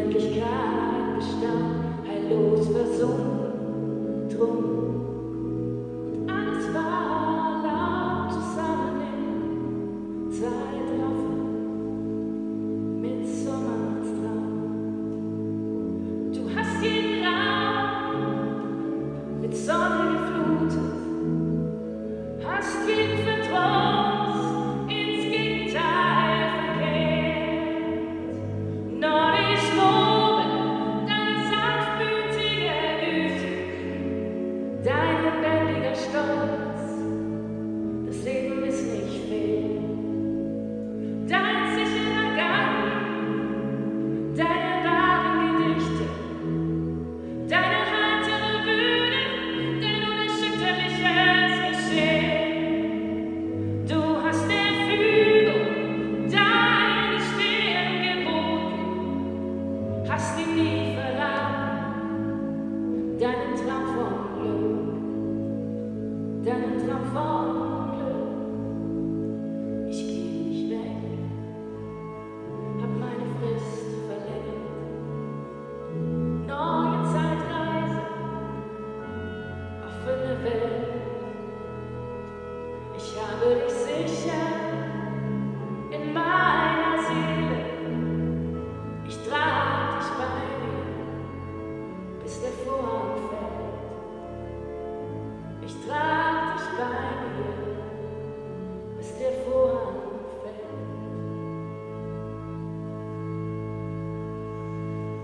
Wirklichkeit bestand, heillos versunken, drum. Und alles war laut zusammen in Zeitraffer mit Sommerstrahl. Du hast jeden Raum mit Sonne geflutet, hast jeden Verdruss ins Gegenteil verkehrt. Noch nicht loben deine sanftmütige Güte, dein lebendiger Stolz. Das Leben ist nicht fair. Dein sicherer Gang, deine wahren Gedichte, deine heitere Bühne, dein unerschütterliches Geschehen. Du hast der Fügung deine Stirn geboten, hast ihn nie verraten, deinen Traum von Glück, deinen Traum von Glück. Ich geh nicht weg, hab meine Frist verlängert, neue Zeitreise, offene Welt. Ich habe dich sicher